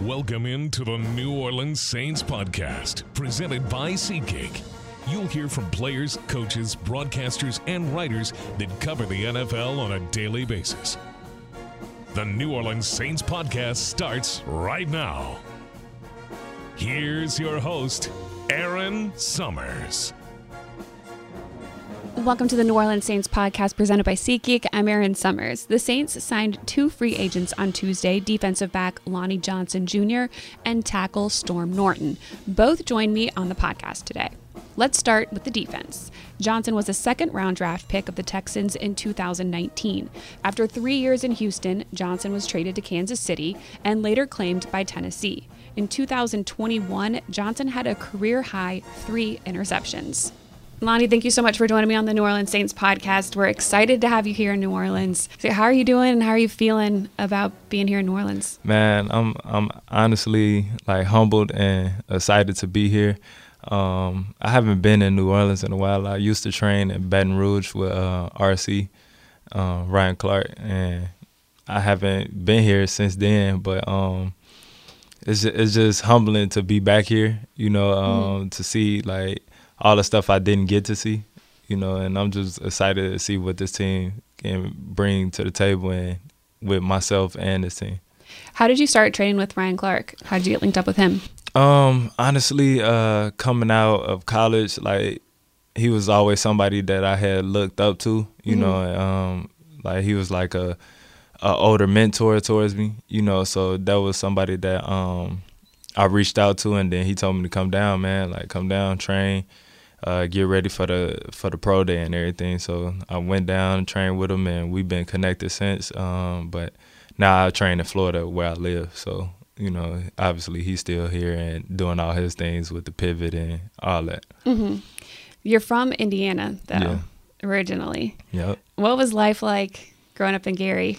Welcome into the New Orleans Saints podcast, presented by SeatGeek. You'll hear from players, coaches, broadcasters, and writers that cover the NFL on a daily basis. The New Orleans Saints podcast starts right now. Here's your host, Aaron Summers. Welcome to the New Orleans Saints podcast presented by SeatGeek. I'm Aaron Summers. The Saints signed two free agents on Tuesday, defensive back Lonnie Johnson Jr. and tackle Storm Norton. Both join me on the podcast today. Let's start with the defense. Johnson was a second-round draft pick of the Texans in 2019. After 3 years in Houston, Johnson was traded to Kansas City and later claimed by Tennessee. In 2021, Johnson had a career-high 3 interceptions. Lonnie, thank you so much for joining me on the New Orleans Saints podcast. We're excited to have you here in New Orleans. So how are you doing and how are you feeling about being here in New Orleans? Man, I'm honestly humbled and excited to be here. I haven't been in New Orleans in a while. I used to train in Baton Rouge with RC, Ryan Clark, and I haven't been here since then. But it's just humbling to be back here, to see all the stuff I didn't get to see, and I'm just excited to see what this team can bring to the table and with myself and this team. How did you start training with Ryan Clark? How did you get linked up with him? Honestly, coming out of college, he was always somebody that I had looked up to, he was like a older mentor towards me, so that was somebody that I reached out to, and then he told me to come down, man, come down, train, get ready for the pro day and everything. So I went down and trained with him, and we've been connected since. But now I train in Florida where I live. So, obviously he's still here and doing all his things with the pivot and all that. Mm-hmm. You're from Indiana, though, originally. Yep. What was life like growing up in Gary?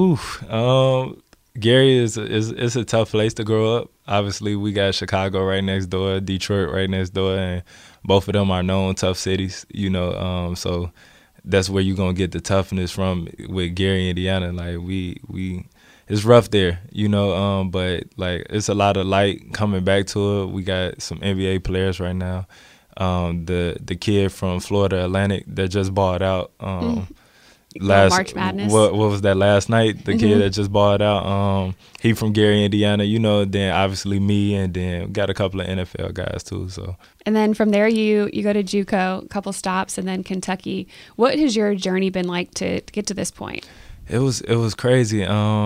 Gary is a tough place to grow up. Obviously, we got Chicago right next door, Detroit right next door, and both of them are known tough cities, so that's where you're going to get the toughness from with Gary, Indiana. It's rough there, but it's a lot of light coming back to it. We got some NBA players right now. The kid from Florida Atlantic that just bought out March Madness. What was that last night? The kid that just bought out. He from Gary, Indiana. Then obviously me, and then got a couple of NFL guys too. So. And then from there, you go to JUCO, a couple stops, and then Kentucky. What has your journey been like to get to this point? It was crazy.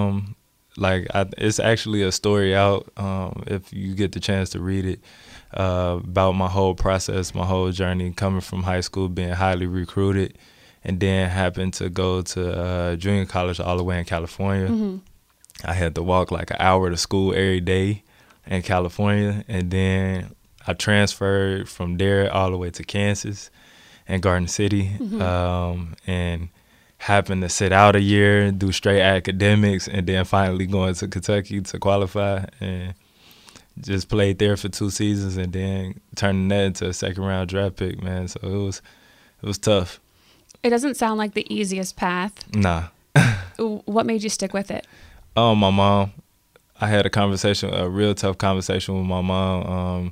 It's actually a story out. If you get the chance to read it, about my whole process, my whole journey coming from high school, being highly recruited. And then happened to go to junior college all the way in California. Mm-hmm. I had to walk an hour to school every day in California. And then I transferred from there all the way to Kansas and Garden City. Mm-hmm. And happened to sit out a year, do straight academics, and then finally going to Kentucky to qualify. And just played there for 2 seasons and then turning that into a second-round draft pick, man. So it was tough. It doesn't sound like the easiest path. Nah. What made you stick with it? My mom. I had a real tough conversation with my mom.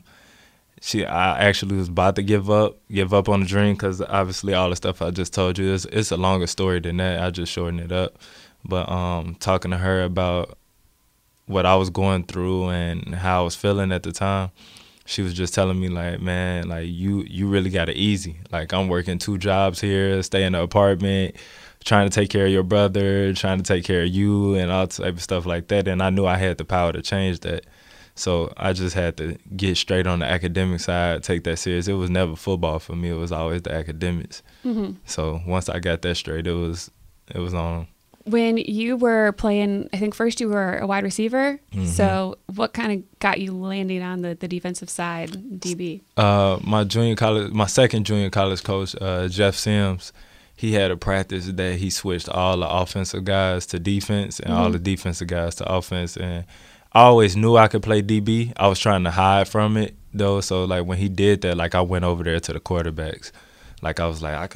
I actually was about to give up on the dream because obviously all the stuff I just told you, it's a longer story than that. I just shortened it up. But talking to her about what I was going through and how I was feeling at the time, she was just telling me, man, you really got it easy. I'm working 2 jobs here, stay in an apartment, trying to take care of your brother, trying to take care of you and all type of stuff like that. And I knew I had the power to change that. So I just had to get straight on the academic side, take that serious. It was never football for me. It was always the academics. Mm-hmm. So once I got that straight, it was on. When you were playing, I think first you were a wide receiver. Mm-hmm. So what kind of got you landing on the defensive side, DB? My second junior college coach, Jeff Sims, he had a practice that he switched all the offensive guys to defense and all the defensive guys to offense. And I always knew I could play DB. I was trying to hide from it, though. So, when he did that, I went over there to the quarterbacks. I was I could throw.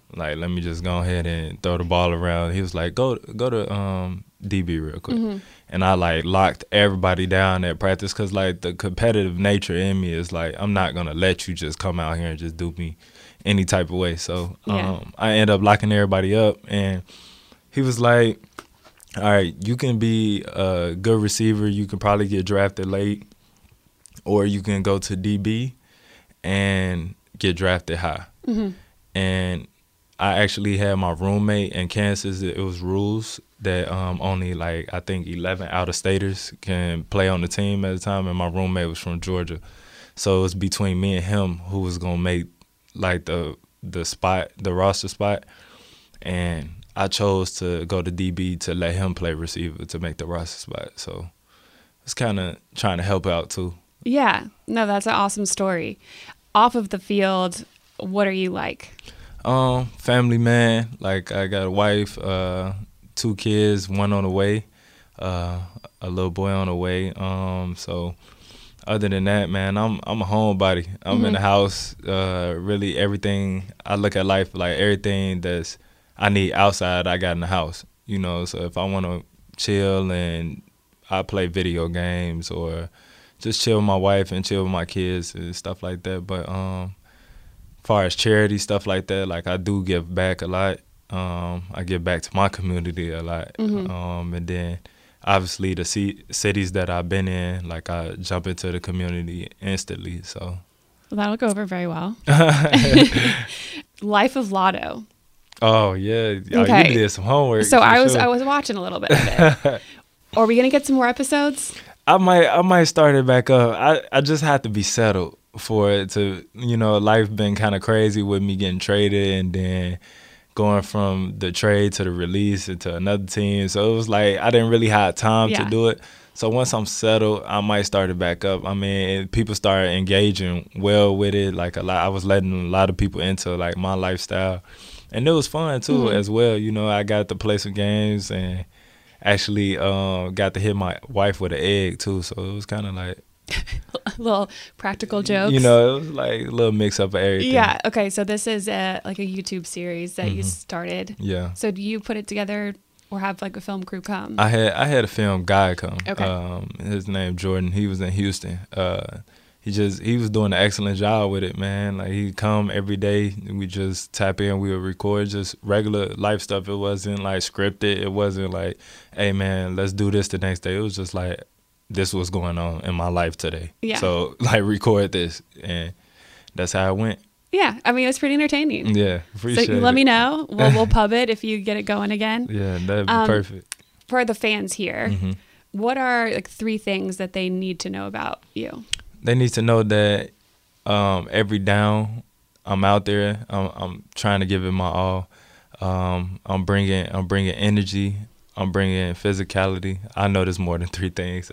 Like, let me just go ahead and throw the ball around. He was like, go to DB real quick. And I, like, locked everybody down at practice because, like, the competitive nature in me is, like, I'm not going to let you just come out here and just do me any type of way. So I end up locking everybody up. And he was like, all right, you can be a good receiver. You can probably get drafted late. Or you can go to DB and get drafted high. And I actually had my roommate in Kansas. It was rules that only, like, I think 11 out-of-staters can play on the team at the time, and my roommate was from Georgia. So it was between me and him who was going to make, like, the roster spot. And I chose to go to DB to let him play receiver to make the roster spot. So it's kind of trying to help out, too. Yeah. No, that's an awesome story. Off of the field, what are you like? Family man. Like, I got a wife, 2 kids, 1 on the way, a little boy on the way. So other than that, man, I'm a homebody. I'm in the house. Really everything, I look at life like everything that's I need outside, I got in the house. You know, so if I want to chill and I play video games or just chill with my wife and chill with my kids and stuff like that. But far as charity, stuff like that, like, I do give back a lot. I give back to my community a lot. And then obviously the cities that I've been in, like, I jump into the community instantly. So Well, that'll go over very well. Life of Lotto. Oh yeah, Okay. You did some homework. So I was sure. watching a little bit of it. Are we gonna get some more episodes? I might start it back up. I just have to be settled for it to, you know, life been kind of crazy with me getting traded and then going from the trade to the release into another team. So it was like I didn't really have time to do it. So once I'm settled, I might start it back up. I mean, people started engaging well with it. Like, I was letting a lot of people into, like, my lifestyle. And it was fun, too, as well. You know, I got to play some games and actually got to hit my wife with an egg, too. So it was kind of like little practical jokes. You know, it was like a little mix up of everything. Yeah. Okay. So this is like a YouTube series that you started. Yeah. So do you put it together or have, like, a film crew come? I had a film guy come. Okay. His name Jordan. He was in Houston. He was doing an excellent job with it, man. Like, he'd come every day. We just tap in. We would record just regular life stuff. It wasn't, like, scripted. It wasn't like, hey, man, let's do this the next day. It was just like, this was going on in my life today. Yeah. So, like, record this. And that's how it went. Yeah. I mean, it was pretty entertaining. Yeah. Appreciate it. So let me know. We'll pub it if you get it going again. Yeah, that'd be perfect. For the fans here, what are, like, 3 things that they need to know about you? They need to know that every down I'm out there. I'm trying to give it my all. I'm bringing energy. I'm bringing physicality. I know there's more than 3 things.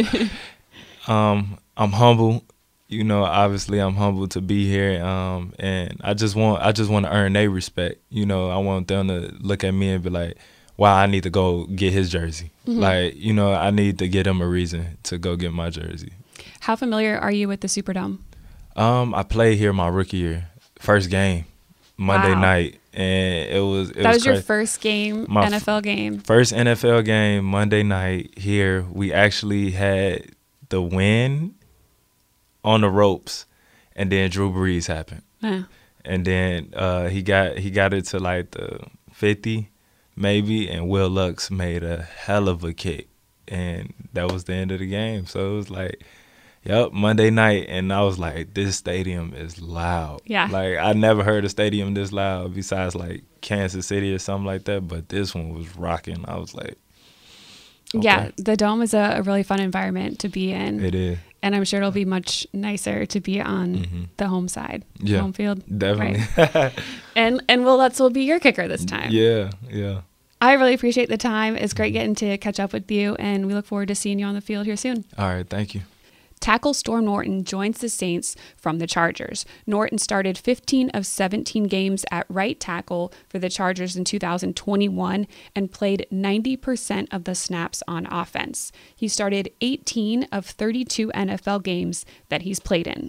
I'm humble. You know, obviously I'm humble to be here. And I just want to earn their respect. You know, I want them to look at me and be like, wow, I need to go get his jersey. Like, you know, I need to get him a reason to go get my jersey. How familiar are you with the Superdome? I played here my rookie year, first game, Monday night, and it was your first game, NFL game. First NFL game, Monday night here. We actually had the win on the ropes, and then Drew Brees happened, and then he got it to, like, the 50 maybe, and Will Lux made a hell of a kick, and that was the end of the game. So it was like, yep, Monday night, and I was like, this stadium is loud. Yeah. Like, I never heard a stadium this loud besides, like, Kansas City or something like that, but this one was rocking. I was like, okay. Yeah, the Dome is a really fun environment to be in. It is. And I'm sure it'll be much nicer to be on the home side, home field. Definitely. Right? and Will Lutz will be your kicker this time. Yeah. I really appreciate the time. It's great getting to catch up with you, and we look forward to seeing you on the field here soon. All right, thank you. Tackle Storm Norton joins the Saints from the Chargers. Norton started 15 of 17 games at right tackle for the Chargers in 2021 and played 90% of the snaps on offense. He started 18 of 32 NFL games that he's played in.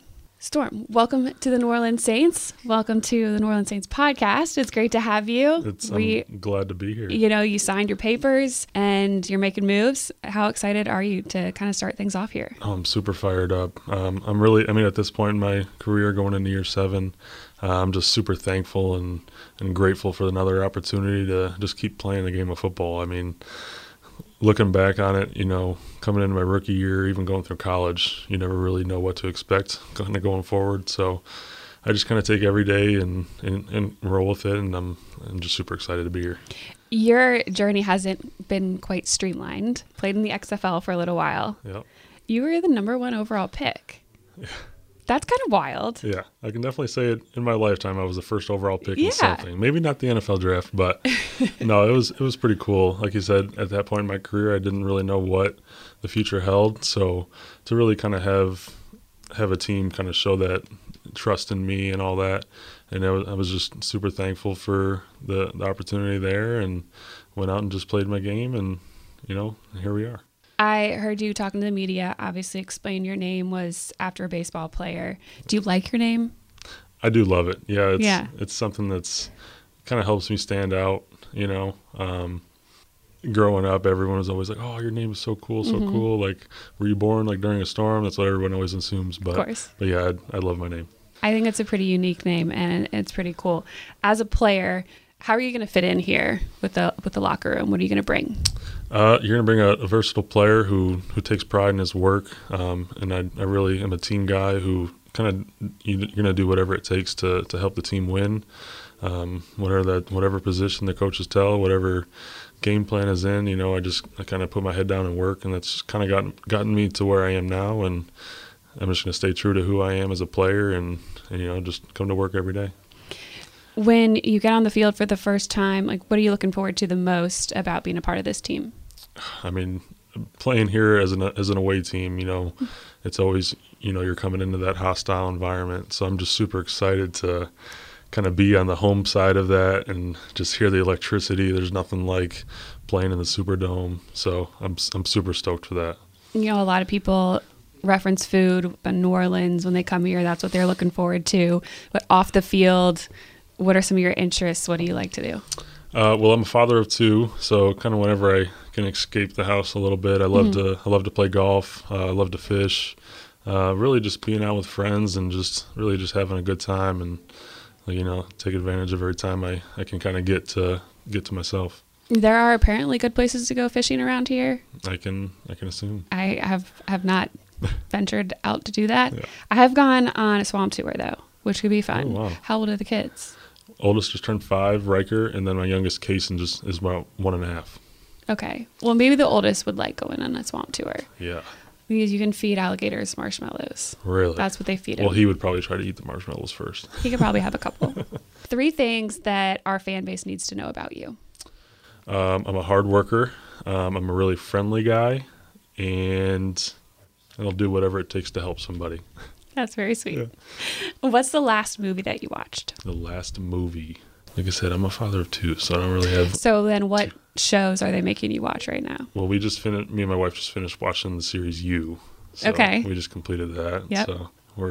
Storm, welcome to the New Orleans Saints. Welcome to the New Orleans Saints podcast. It's great to have you. I'm glad to be here. You signed your papers and you're making moves. How excited are you to kind of start things off here? Oh, I'm super fired up. At this point in my career, going into year 7, I'm just super thankful and grateful for another opportunity to just keep playing the game of football. I mean, looking back on it, coming into my rookie year, even going through college, you never really know what to expect kind of going forward. So I just kind of take every day and roll with it, and I'm just super excited to be here. Your journey hasn't been quite streamlined. Played in the XFL for a little while. Yep. You were the number 1 overall pick. Yeah. That's kind of wild. Yeah, I can definitely say it. In my lifetime, I was the first overall pick in something. Maybe not the NFL draft, but no, it was pretty cool. Like you said, at that point in my career, I didn't really know what the future held. So to really kind of have a team kind of show that trust in me and all that, and I was just super thankful for the opportunity there, and went out and just played my game, and here we are. I heard you talking to the media, obviously explain your name was after a baseball player. Do you like your name? I do love it. Yeah, it's something that's kind of helps me stand out, growing up, everyone was always like, oh, your name is so cool, so cool. Like, were you born like during a storm? That's what everyone always assumes. But, of course. But yeah, I love my name. I think it's a pretty unique name, and it's pretty cool. As a player, how are you going to fit in here with the locker room? What are you going to bring? You're going to bring a versatile player who takes pride in his work, and I really am a team guy who kind of you're going to do whatever it takes to help the team win, whatever position the coaches tell, whatever game plan is in. I kind of put my head down and work, and that's kind of gotten me to where I am now, and I'm just going to stay true to who I am as a player, and just come to work every day. When you get on the field for the first time, like, what are you looking forward to the most about being a part of this team? I mean, playing here as an away team, it's always, you're coming into that hostile environment. So I'm just super excited to kind of be on the home side of that and just hear the electricity. There's nothing like playing in the Superdome. So I'm super stoked for that. A lot of people reference food in New Orleans when they come here. That's what they're looking forward to. But off the field, what are some of your interests? What do you like to do? Well, I'm a father of 2, so kind of whenever I can escape the house a little bit, I love to play golf. I love to fish. Really just being out with friends and just having a good time, and take advantage of every time I can kind of get to myself. There are apparently good places to go fishing around here. I can assume. I have not ventured out to do that. Yeah. I have gone on a swamp tour though, which could be fun. Oh, wow. How old are the kids? Oldest just turned 5, Riker, and then my youngest, Kaysen, just is about 1.5. Okay. Well, maybe the oldest would like going on a swamp tour. Yeah. Because you can feed alligators marshmallows. Really? That's what they feed them. Well, he would probably try to eat the marshmallows first. He could probably have a couple. 3 things that our fan base needs to know about you. I'm a hard worker. I'm a really friendly guy, and I'll do whatever it takes to help somebody. That's very sweet. Yeah. What's the last movie that you watched? The last movie. Like I said, I'm a father of 2, so I don't really have... So then what shows are they making you watch right now? Well, me and my wife just finished watching the series You. So okay. We just completed that. Yep. So we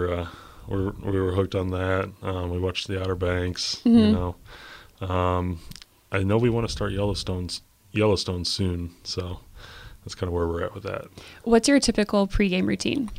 were hooked on that. We watched The Outer Banks, I know we want to start Yellowstone soon, so that's kind of where we're at with that. What's your typical pregame routine?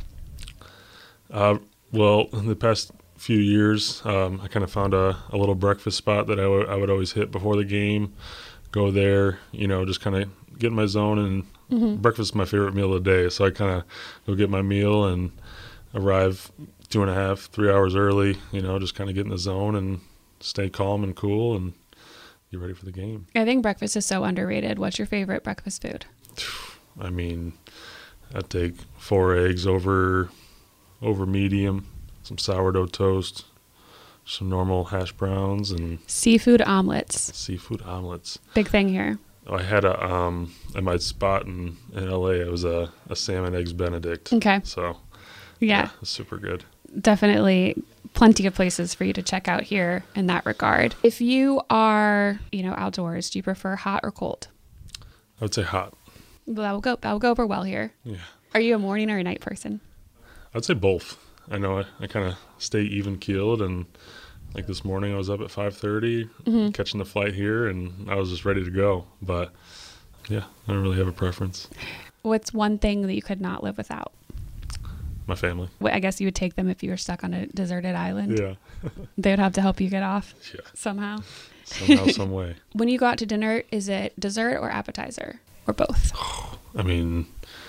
Well, in the past few years, I kind of found a little breakfast spot that I would always hit before the game. Go there, just kind of get in my zone, and breakfast is my favorite meal of the day. So I kind of go get my meal and arrive 2.5, 3 hours early, just kind of get in the zone and stay calm and cool and get ready for the game. I think breakfast is so underrated. What's your favorite breakfast food? I mean, I'd take 4 eggs over medium, some sourdough toast, some normal hash browns, and seafood omelets. Big thing here. I had at my spot in LA, it was a salmon eggs Benedict. Okay. So yeah, it's super good. Definitely plenty of places for you to check out here in that regard. If you are, outdoors, do you prefer hot or cold? I would say hot. Well, that will go over well here. Yeah. Are you a morning or a night person? I'd say both. I know I kind of stay even keeled, and like this morning I was up at 5:30 catching the flight here, and I was just ready to go. But yeah, I don't really have a preference. What's one thing that you could not live without? My family. I guess you would take them if you were stuck on a deserted island. Yeah. They would have to help you get off somehow. Somehow, some way. When you go out to dinner, is it dessert or appetizer or both? I mean,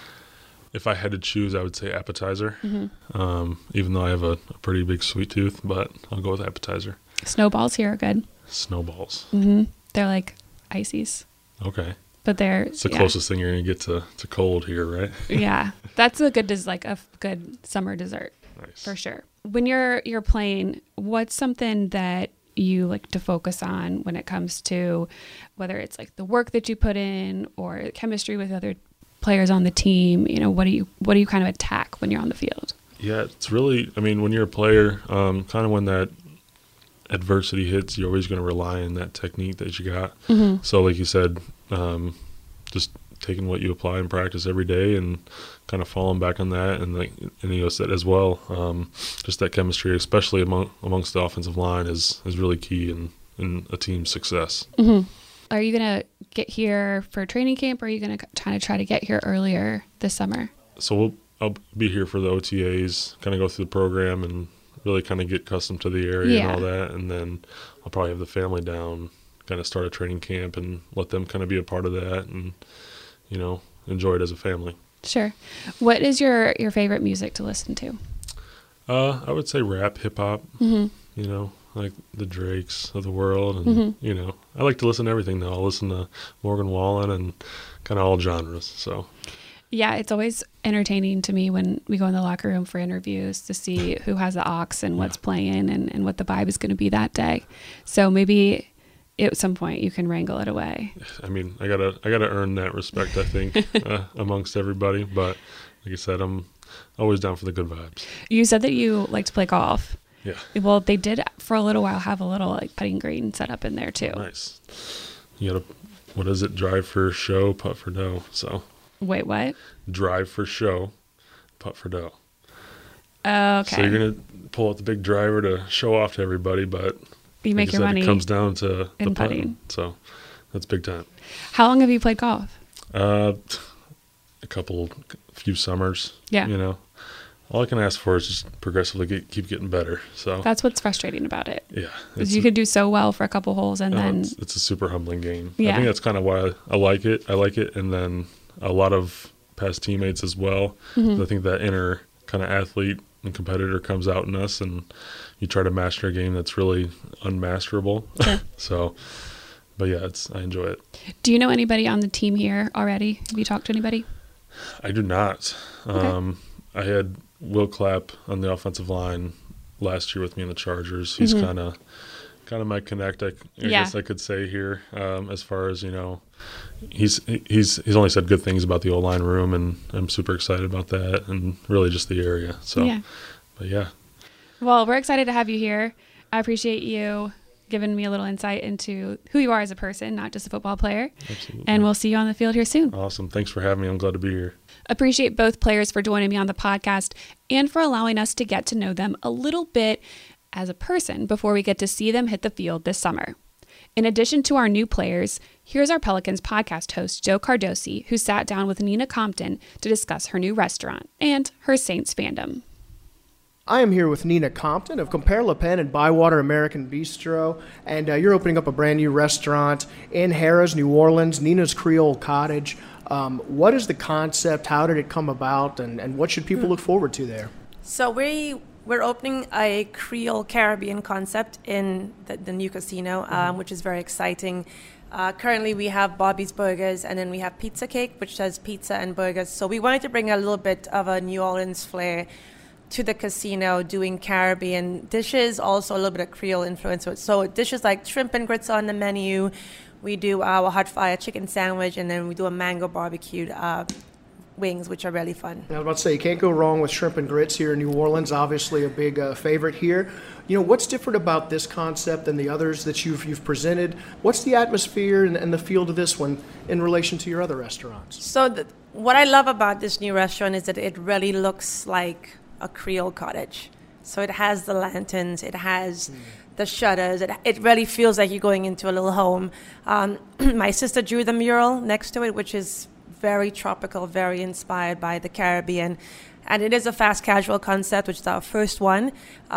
if I had to choose, I would say appetizer, even though I have a pretty big sweet tooth, but I'll go with appetizer. Snowballs here are good. Snowballs. They're like ices. Okay. But it's the closest thing you're going to get to cold here, right? Yeah. That's a good summer dessert. Nice. For sure. When you're playing, what's something that you like to focus on when it comes to whether it's like the work that you put in or chemistry with other players on the team? You know, what do you kind of attack when you're on the field? Yeah, it's really, I mean, when you're a player, kind of when that adversity hits, you're always going to rely on that technique that you got. So like you said, just taking what you apply in practice every day and kind of falling back on that, and you said as well, just that chemistry, especially amongst the offensive line, is really key in a team's success. Are you going to get here for training camp, or are you going to try to get here earlier this summer? So I'll be here for the OTAs, kind of go through the program and really kind of get accustomed to the area and all that, and then I'll probably have the family down, kind of start a training camp and let them kind of be a part of that and, you know, enjoy it as a family. Sure. What is your favorite music to listen to? I would say rap, hip hop, you know, like the Drakes of the world. And, you know, I like to listen to everything though. I'll listen to Morgan Wallen and kind of all genres. So, yeah, it's always entertaining to me when we go in the locker room for interviews to see who has the aux and what's playing and what the vibe is going to be that day. So maybe at some point you can wrangle it away. I mean, I gotta earn that respect, I think, amongst everybody. But like I said, I'm always down for the good vibes. You said that you like to play golf. Yeah. Well, they did for a little while have a little like putting green set up in there too. Nice. You gotta, what is it? Drive for show, putt for dough. So. Wait, what? Drive for show, putt for dough. Okay. So you're gonna pull out the big driver to show off to everybody, but you make your money. It comes down to the putting. So that's big time. How long have you played golf? A few summers. Yeah. You know, all I can ask for is just progressively keep getting better. So that's what's frustrating about it. Yeah. Because you could do so well for a couple holes and then it's a super humbling game. Yeah. I think that's kind of why I like it. And then a lot of past teammates as well. I think that inner kind of athlete and competitor comes out in us, and you try to master a game that's really unmasterable. Sure. So, but yeah, I enjoy it. Do you know anybody on the team here already? Have you talked to anybody? I do not. Okay. I had Will Clapp on the offensive line last year with me in the Chargers. He's kind of my connect, I guess I could say here, as far as, you know, he's only said good things about the O-line room, and I'm super excited about that, and really just the area. So, but yeah. Well, we're excited to have you here. I appreciate you giving me a little insight into who you are as a person, not just a football player. Absolutely. And we'll see you on the field here soon. Awesome. Thanks for having me. I'm glad to be here. Appreciate both players for joining me on the podcast and for allowing us to get to know them a little bit as a person before we get to see them hit the field this summer. In addition to our new players, here's our Pelicans podcast host, Joe Cardosi, who sat down with Nina Compton to discuss her new restaurant and her Saints fandom. I am here with Nina Compton of Compare Le Pen and Bywater American Bistro, and you're opening up a brand new restaurant in Harrah's, New Orleans, Nina's Creole Cottage. What is the concept? How did it come about? And what should people look forward to there? So we're opening a Creole Caribbean concept in the new casino, which is very exciting. Currently, we have Bobby's Burgers, and then we have Pizza Cake, which does pizza and burgers. So we wanted to bring a little bit of a New Orleans flair to the casino, doing Caribbean dishes, also a little bit of Creole influence. So dishes like shrimp and grits on the menu. We do our hot fire chicken sandwich, and then we do a mango barbecued wings, which are really fun. I was about to say, you can't go wrong with shrimp and grits here in New Orleans, obviously a big favorite here. You know, what's different about this concept than the others that you've presented? What's the atmosphere and the feel to this one in relation to your other restaurants? So what I love about this new restaurant is that it really looks like a Creole cottage. So it has the lanterns, it has the shutters. It really feels like you're going into a little home. My sister drew the mural next to it, which is very tropical, very inspired by the Caribbean. And it is a fast casual concept, which is our first one.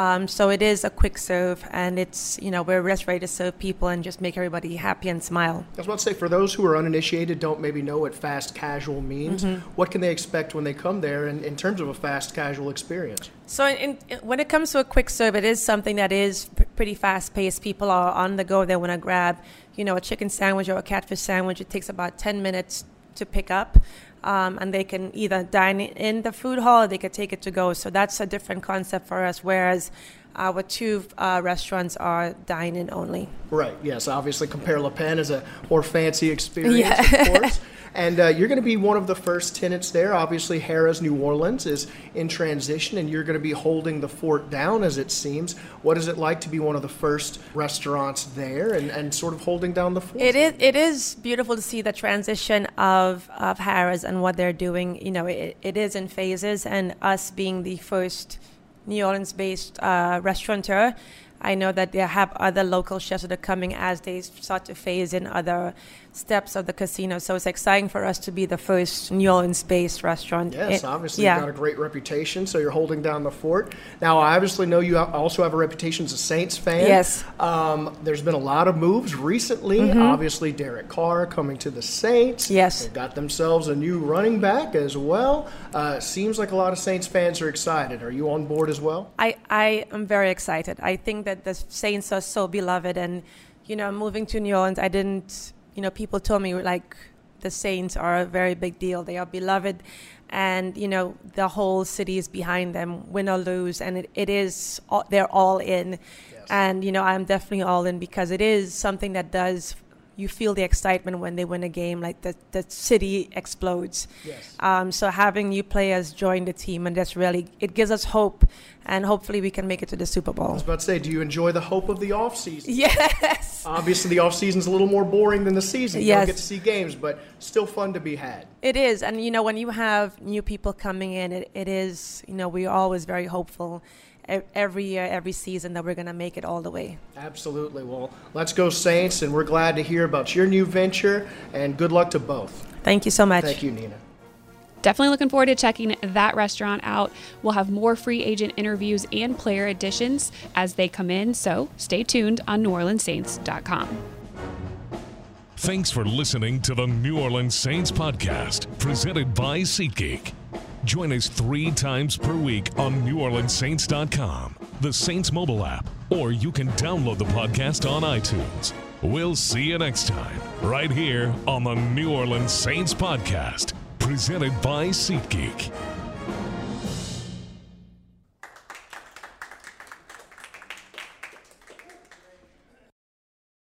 So it is a quick serve, and it's, we're just ready to serve people and just make everybody happy and smile. I was about to say, for those who are uninitiated, don't maybe know what fast casual means, what can they expect when they come there in terms of a fast casual experience? So when it comes to a quick serve, it is something that is pretty fast-paced. People are on the go. They want to grab, a chicken sandwich or a catfish sandwich. It takes about 10 minutes to pick up. And they can either dine in the food hall or they could take it to go. So that's a different concept for us, whereas our two restaurants are dine-in only. Right, yes. Obviously, Compere Le Pen is a more fancy experience, of course. And you're going to be one of the first tenants there. Obviously, Harrah's New Orleans is in transition, and you're going to be holding the fort down, as it seems. What is it like to be one of the first restaurants there and sort of holding down the fort? It is beautiful to see the transition of Harrah's and what they're doing. It is in phases, and us being the first New Orleans-based restaurateur, I know that they have other local chefs that are coming as they start to phase in other steps of the casino. So it's exciting for us to be the first New Orleans-based restaurant. Yes, obviously you've got a great reputation, so you're holding down the fort. Now, I obviously know you also have a reputation as a Saints fan. Yes. There's been a lot of moves recently. Obviously, Derek Carr coming to the Saints. Yes. They've got themselves a new running back as well. Seems like a lot of Saints fans are excited. Are you on board as well? I am very excited. I think that the Saints are so beloved, and moving to New Orleans, I didn't, people told me like the Saints are a very big deal. They are beloved, and the whole city is behind them, win or lose, and it is they're all in. Yes. And I'm definitely all in because it is something that does. You feel the excitement when they win a game, like the city explodes. Yes. So having new players join the team, and it gives us hope, and hopefully we can make it to the Super Bowl. I was about to say, do you enjoy the hope of the offseason? Yes. Obviously, the offseason's a little more boring than the season. You Yes. don't get to see games, but still fun to be had. It is, and when you have new people coming in, it is, we're always very hopeful. Every year, every season, that we're going to make it all the way. Absolutely. Well, let's go Saints, and we're glad to hear about your new venture, and good luck to both. Thank you so much. Thank you, Nina. Definitely looking forward to checking that restaurant out. We'll have more free agent interviews and player additions as they come in, so stay tuned on NewOrleansSaints.com. Thanks for listening to the New Orleans Saints podcast, presented by SeatGeek. Join us 3 times per week on NewOrleansSaints.com, the Saints mobile app, or you can download the podcast on iTunes. We'll see you next time, right here on the New Orleans Saints podcast, presented by SeatGeek.